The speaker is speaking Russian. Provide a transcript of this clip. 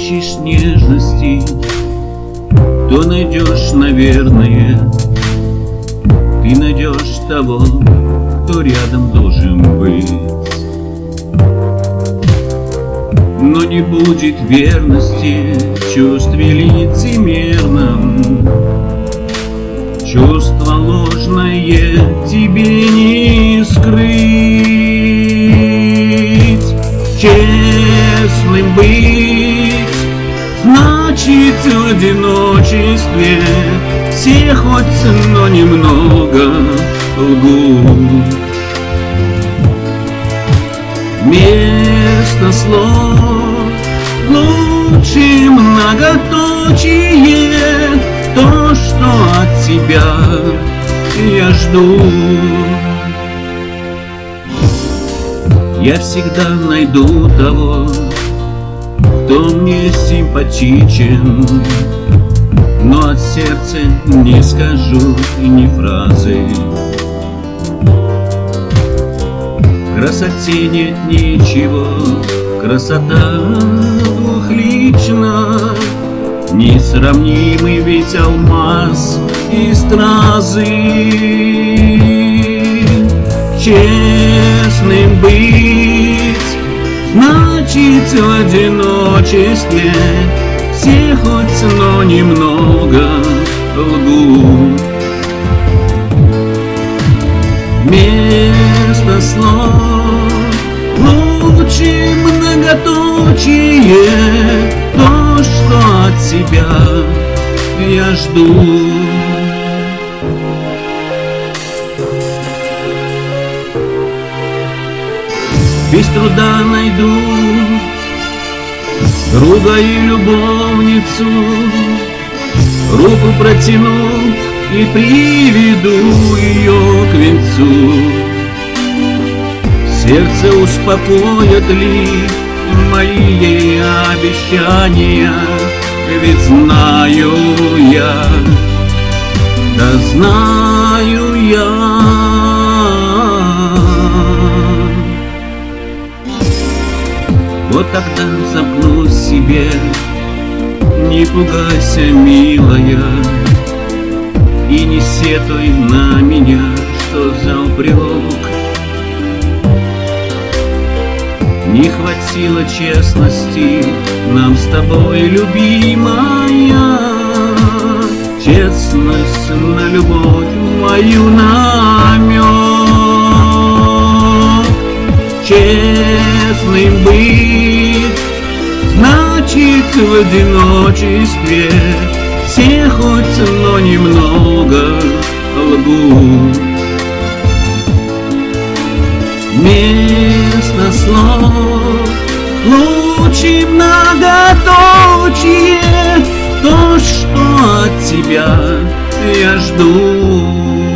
ищешь нежности, то найдешь, наверное, ты найдешь того, кто рядом должен быть. Но не будет верности в чувстве лицемерном. Чувство ложное тебе не скрыть. Честным быть значит в одиночестве все хоть, но немного лгут. Вместо слов лучше многоточие, то, что от тебя я жду. Я всегда найду того, кто мне симпатичен, но от сердца не скажу ни фразы. В красоте нет ничего, красота двухлична, несравнимый ведь алмаз и стразы. Честным быть значит в одиночестве все хоть, но немного лгут. Вместо слов лучше многоточие, то, что от тебя я жду. Без труда найду друга и любовницу, руку протяну и приведу ее к венцу. Сердце успокоят ли мои обещания, ведь знаю я, да знаю я. Вот тогда замкну себе, не пугайся, милая, и не сетуй на меня, что за упрек. Не хватило честности нам с тобой, любимая, честность на любовь мою намек. Честным быть значит в одиночестве все хоть, но немного лгут. Вместо слов лучше многоточие, то, что от тебя я жду.